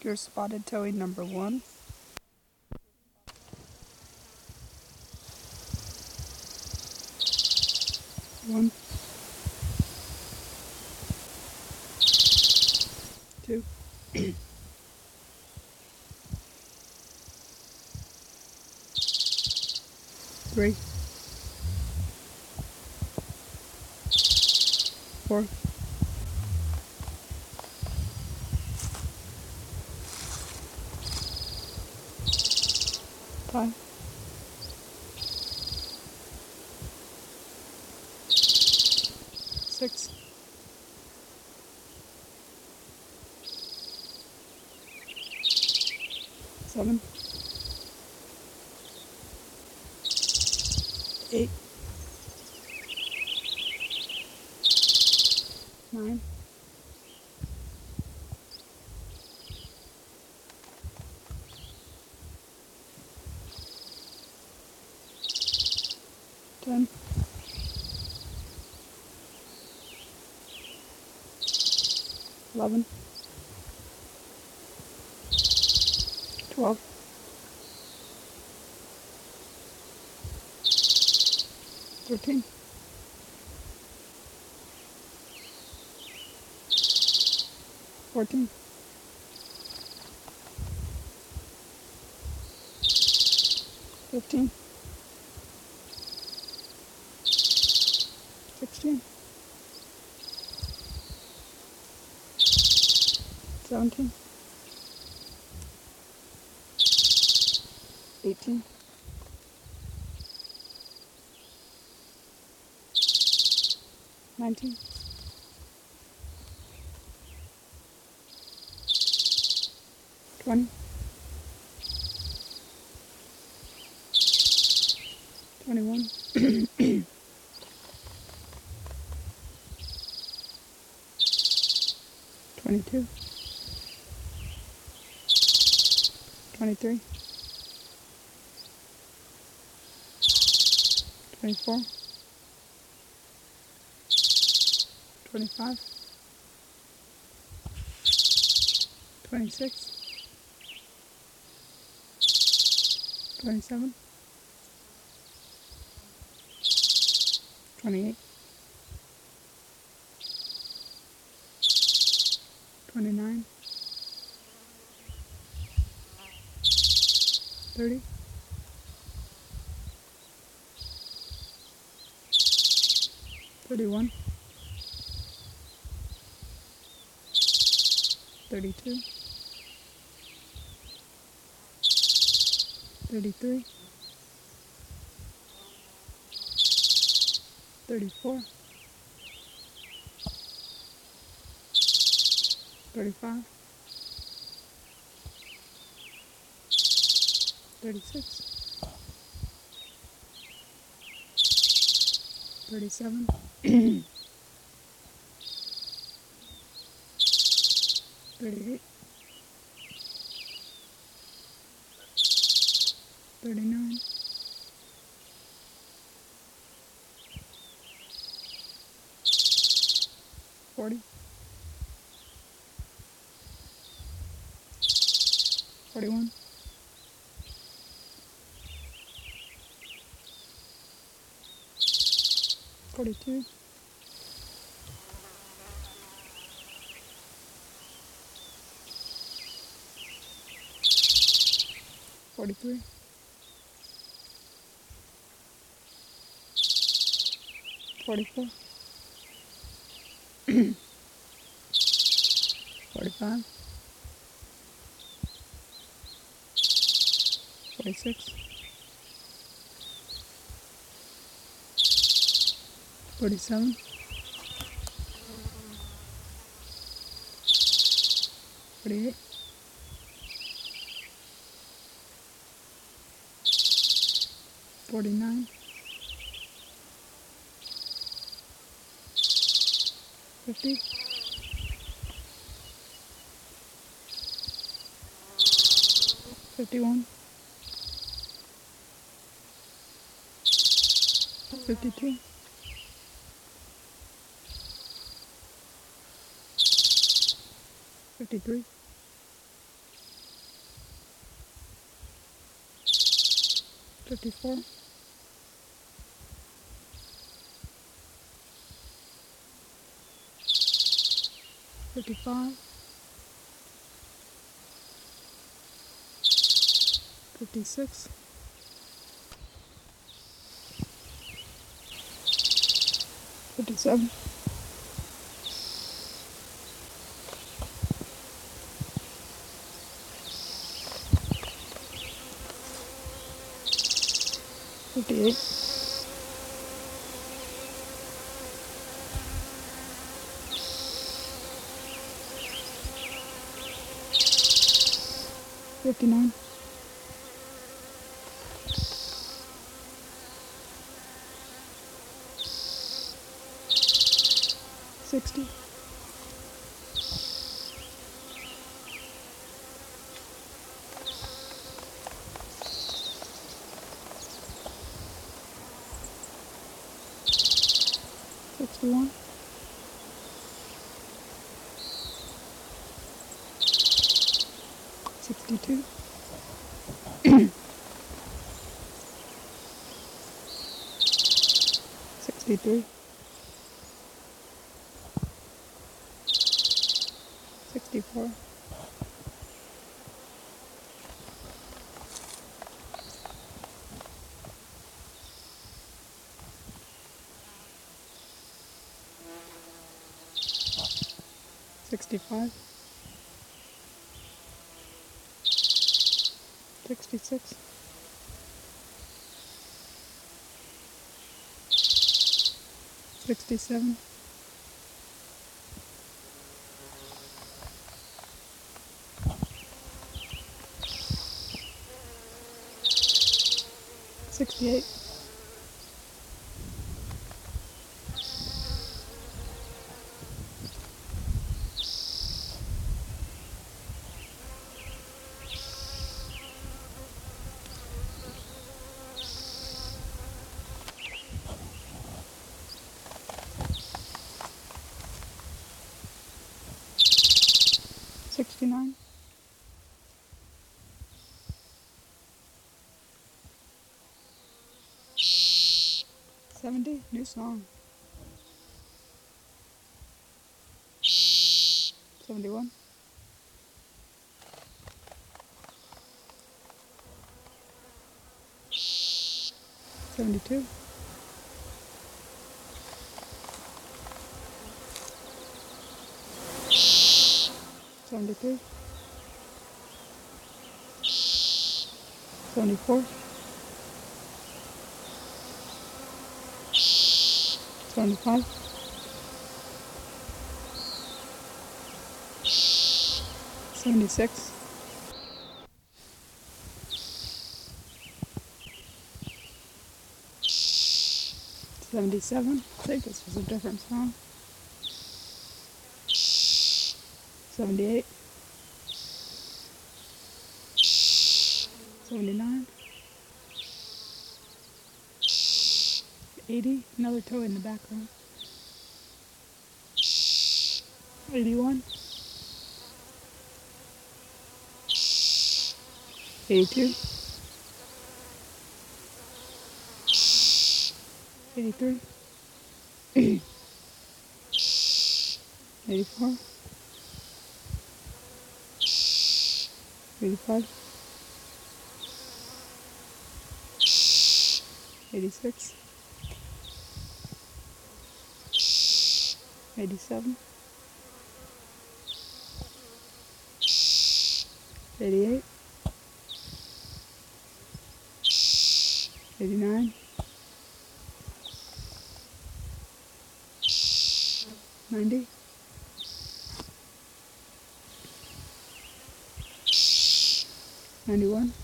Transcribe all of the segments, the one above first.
Your spotted towing number 1. One, two, three, 4, 5, 6, 7, 8, 9, 10, 11, 12, 13, 14, 15, 16, 17, 18, 19, 20, 21, 22, 23, 24, 25, 26, 27, 28, 29, 30, 31, 32, 33, 34, 35, 36, 37, 38, 39, 40, 41, 42, 43, 44, 45, 46, 47, 48, 49, 50, 51, 52, 53, 54, 55, 56, 57, 58, 59, 60, 61, 62, 63, 64, 65, 66, 67, 68, 69, 70, new song, 71, 72, 73, 74, 75, 76, 77, I think this was a different song, 78, 79, 80, another toe in the background, 81, 82, 83, 84, 85, 86, 87, 88, 89, 90, 91,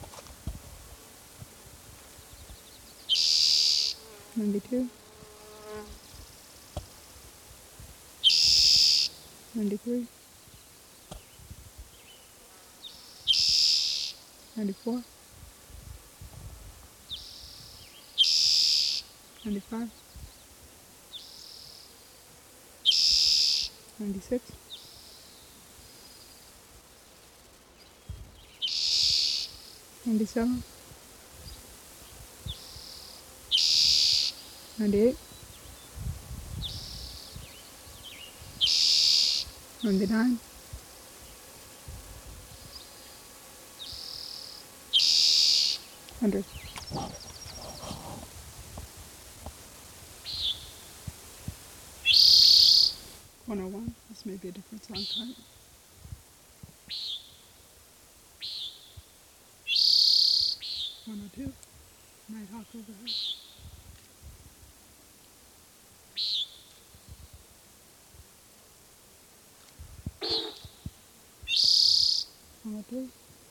92, 93, 94, 95, 96, 97, 98, 99, 100. 101, this may be a different song type. 102, Nighthawk Overhead. 103,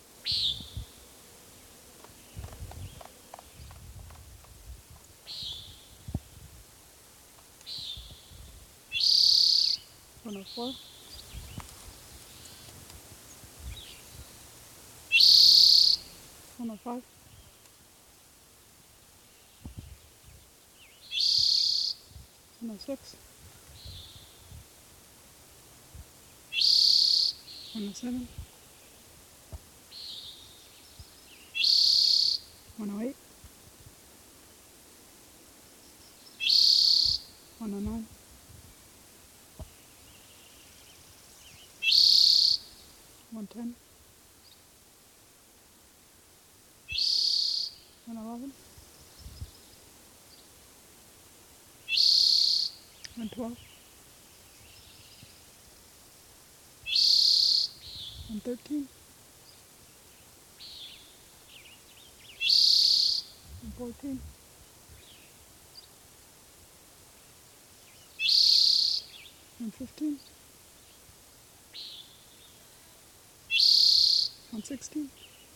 104, 105, 106, 107, 108, 109, 110, 111, 112, 113, 114, 115, 116,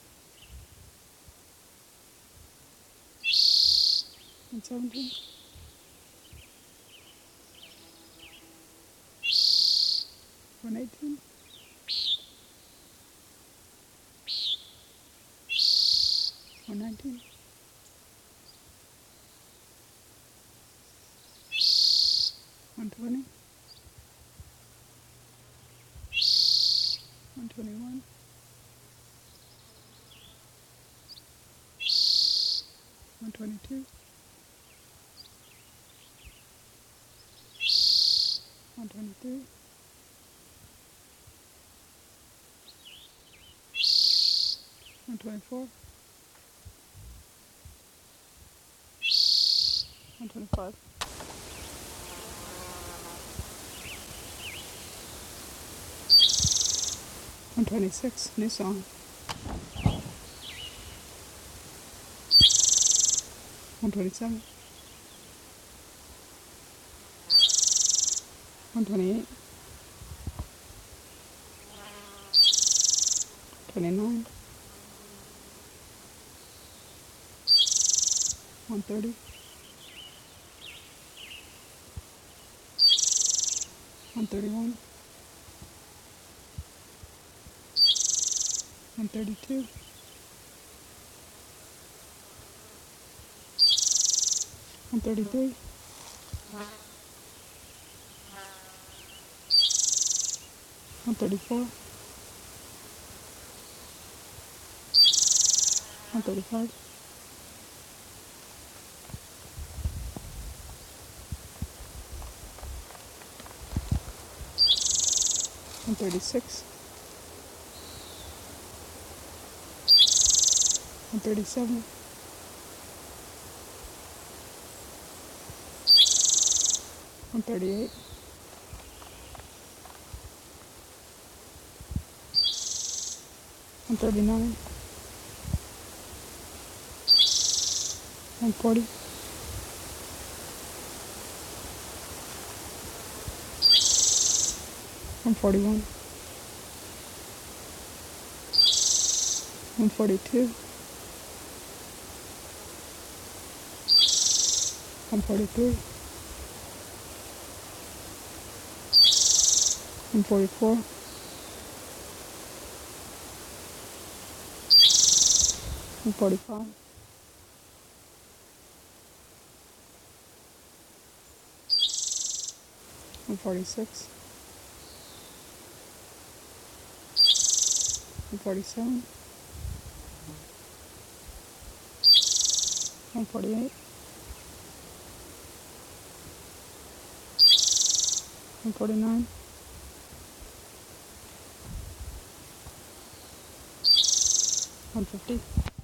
117, 118, 119, 120, 121, 122, 123, 124, 125, 126, new song. 127, 128, 29, 130, 131, 132, 133, 134, 135, 136, 137, 138, 139, 140, 141, 142, 143, 144, 145, 146, 147, 148, 149, 150,